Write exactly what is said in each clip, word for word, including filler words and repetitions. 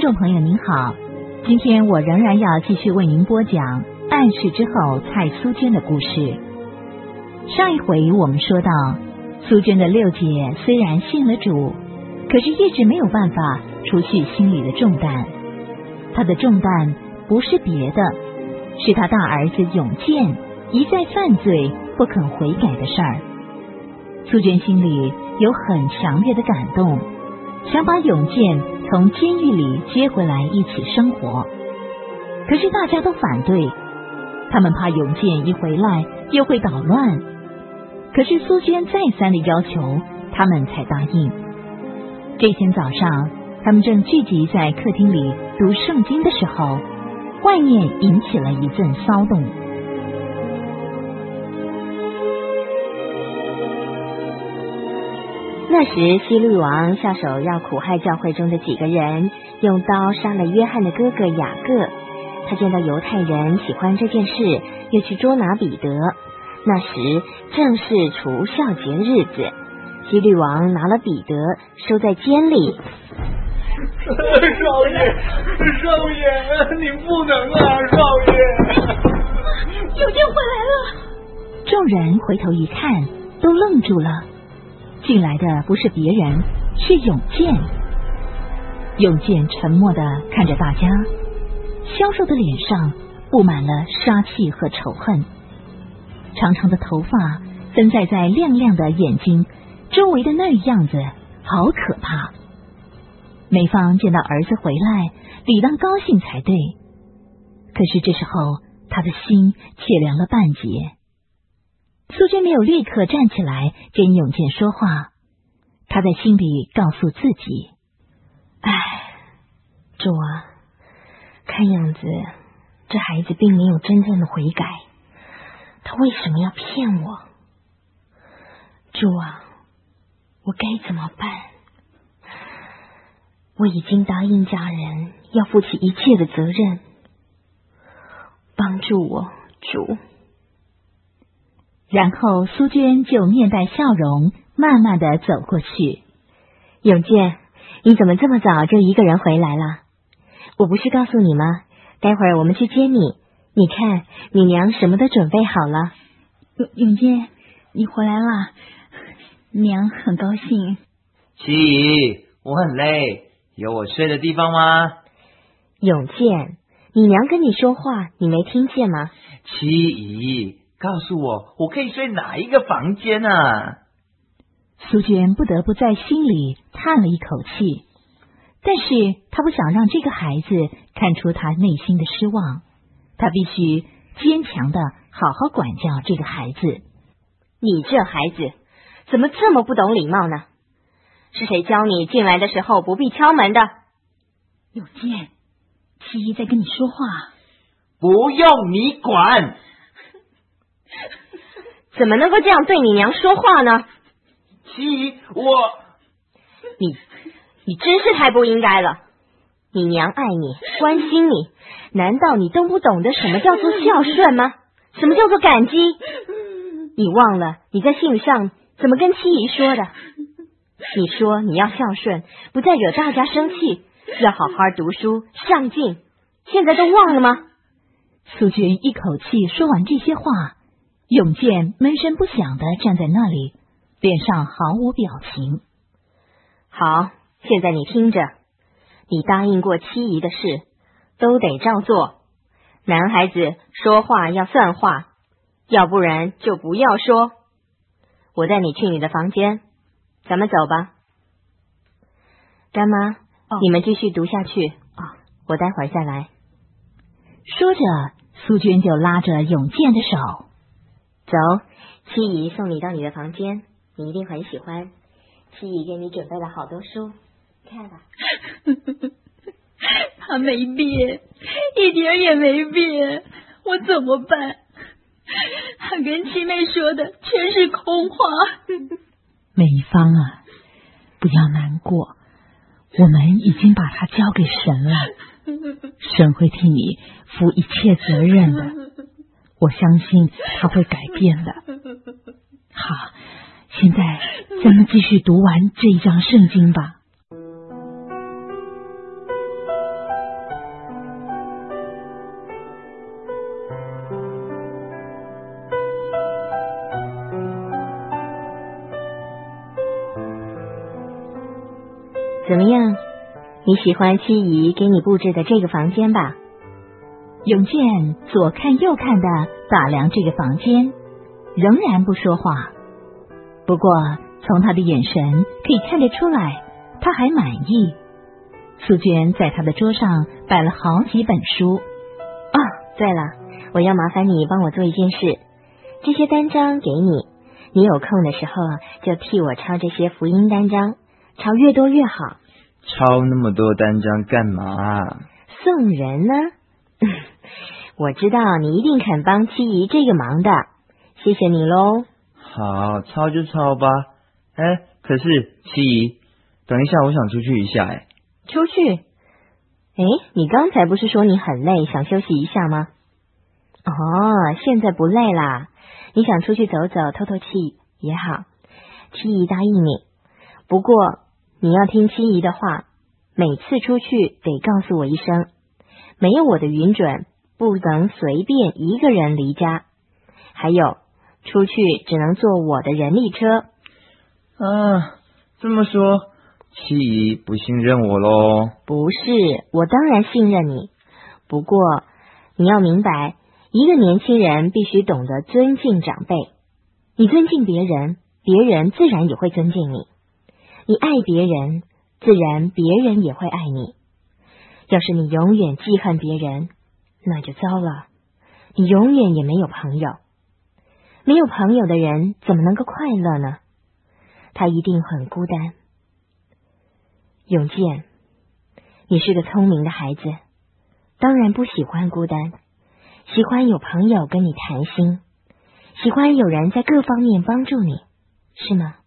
众朋友您好，今天我仍然要继续为您播讲暗示之后蔡苏娟的故事。上一回我们说到，苏娟的六姐虽然信了主，可是一直没有办法除去心里的重担。她的重担不是别的，是她大儿子永健一再犯罪不肯悔改的事儿。苏娟心里有很强烈的感动，想把永健从监狱里接回来一起生活，可是大家都反对，他们怕永健一回来又会捣乱。可是苏娟再三的要求，他们才答应。这天早上，他们正聚集在客厅里读圣经的时候，外面引起了一阵骚动。 那时希律王下手要苦害教会中的几个人，用刀杀了约翰的哥哥雅各。他见到犹太人喜欢这件事，又去捉拿彼得。那时正是除孝节日子，希律王拿了彼得收在监里。 少爷，少爷，你不能啊，少爷！ 永健回来了！众人回头一看，都愣住了。进来的不是别人，是永健。永健沉默地看着大家，消瘦的脸上布满了杀气和仇恨，长长的头发分散在亮亮的眼睛周围的那样子，好可怕。美芳见到儿子回来，理当高兴才对，可是这时候他的心却凉了半截。苏娟没有立刻站起来跟永健说话，她在心里告诉自己： 唉，主啊，看样子这孩子并没有真正的悔改，他为什么要骗我？主啊，我该怎么办？我已经答应家人要负起一切的责任，帮助我，主。 然后苏娟就面带笑容慢慢的走过去。 永健，你怎么这么早就一个人回来了？我不是告诉你吗？待会儿我们去接你。你看，你娘什么都准备好了。 永永健，你回来了，娘很高兴。 七姨，我很累，有我睡的地方吗？ 永健，你娘跟你说话，你没听见吗？ 七姨，告诉我，我可以睡哪一个房间啊？ 苏娟不得不在心里叹了一口气，但是她不想让这个孩子看出她内心的失望，她必须坚强的好好管教这个孩子。 你这孩子怎么这么不懂礼貌呢？是谁教你进来的时候不必敲门的？ 永健，七姨在跟你说话。 不用你管。 怎么能够这样对你娘说话呢？ 七姨，我你你真是太不应该了。你娘爱你，关心你，难道你都不懂得什么叫做孝顺吗？什么叫做感激？你忘了你在信上怎么跟七姨说的？你说你要孝顺，不再惹大家生气，要好好读书上进，现在都忘了吗？ 苏娟一口气说完这些话，永健闷声不响的站在那里，脸上毫无表情。 好，现在你听着，你答应过七姨的事都得照做。男孩子说话要算话，要不然就不要说。我带你去你的房间，咱们走吧。干妈，哦、你们继续读下去啊、哦，我待会儿再来。 说着，苏娟就拉着永健的手。 走，七姨送你到你的房间，你一定很喜欢。七姨给你准备了好多书，看吧。 他没变，一点也没变，我怎么办？他跟七妹说的全是空话。 美芳啊，不要难过，我们已经把他交给神了，神会替你负一切责任的，我相信他会改变的。好，现在咱们继续读完这一章圣经吧。 怎么样？你喜欢七姨给你布置的这个房间吧？ 永健左看右看的打量这个房间，仍然不说话。不过从他的眼神可以看得出来，他还满意。素娟在他的桌上摆了好几本书。 哦，对了，我要麻烦你帮我做一件事，这些单张给你，你有空的时候就替我抄这些福音单张，抄越多越好。 抄那么多单张干嘛？ 送人呢。我知道你一定肯帮七姨这个忙的，谢谢你喽。 好，抄就抄吧。哎，可是七姨，等一下，我想出去一下。哎， 出去？哎，你刚才不是说你很累，想休息一下吗？哦，现在不累啦。你想出去走走，透透气也好。七姨答应你，不过你要听七姨的话，每次出去得告诉我一声，没有我的允准，不能随便一个人离家。还有，出去只能坐我的人力车。 啊，这么说，七姨不信任我咯？ 不是，我当然信任你。不过你要明白，一个年轻人必须懂得尊敬长辈。你尊敬别人，别人自然也会尊敬你。你爱别人，自然别人也会爱你。要是你永远记恨别人，那就糟了，你永远也没有朋友。没有朋友的人怎么能够快乐呢？他一定很孤单。永健，你是个聪明的孩子，当然不喜欢孤单，喜欢有朋友跟你谈心，喜欢有人在各方面帮助你，是吗？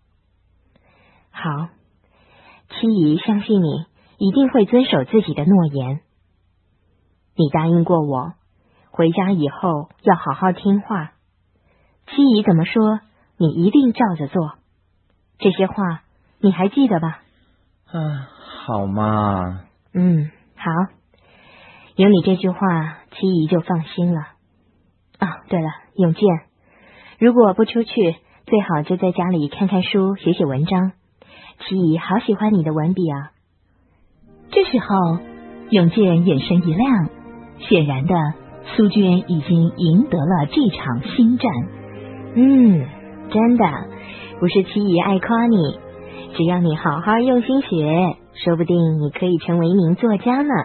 好，七姨相信你一定会遵守自己的诺言。你答应过我，回家以后要好好听话。七姨怎么说，你一定照着做。这些话你还记得吧？ 啊，好嘛。 嗯，好，有你这句话，七姨就放心了。啊，对了，永健，如果不出去，最好就在家里看看书，写写文章。七姨好喜欢你的文笔啊。 这时候，永健眼神一亮，显然的，苏娟已经赢得了这场新战。 嗯，真的，不是七姨爱夸你，只要你好好用心学，说不定你可以成为一名作家呢。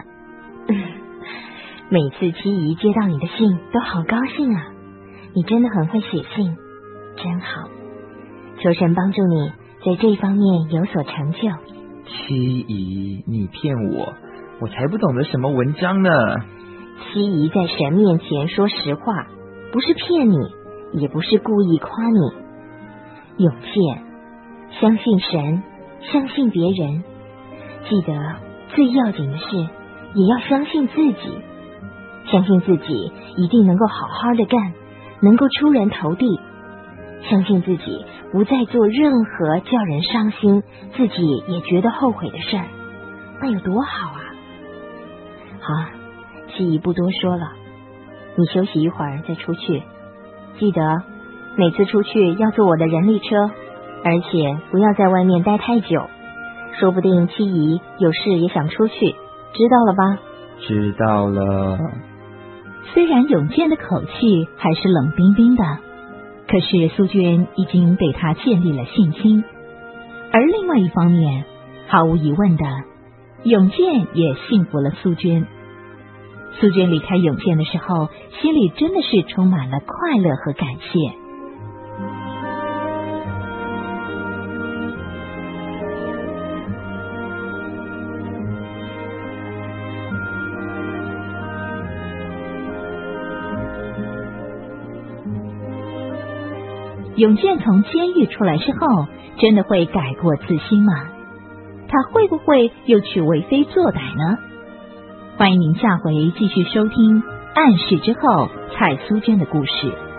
每次七姨接到你的信都好高兴啊，你真的很会写信，真好。求神帮助你在这方面有所成就。 七姨，你骗我，我才不懂得什么文章呢。 七姨在神面前说实话，不是骗你，也不是故意夸你。永健，相信神，相信别人，记得最要紧的是也要相信自己，相信自己一定能够好好的干，能够出人头地，相信自己不再做任何叫人伤心，自己也觉得后悔的事儿，那有多好啊。好，七姨不多说了，你休息一会儿再出去，记得每次出去要坐我的人力车，而且不要在外面待太久，说不定七姨有事也想出去，知道了吧？ 知道了。 虽然永健的口气还是冷冰冰的，可是苏娟已经对他建立了信心。而另外一方面，毫无疑问的，永健也信服了苏娟。苏娟离开永健的时候，心里真的是充满了快乐和感谢。永健从监狱出来之后，真的会改过自新吗？他会不会又去为非作歹呢？欢迎您下回继续收听《暗示之后》蔡苏娟的故事。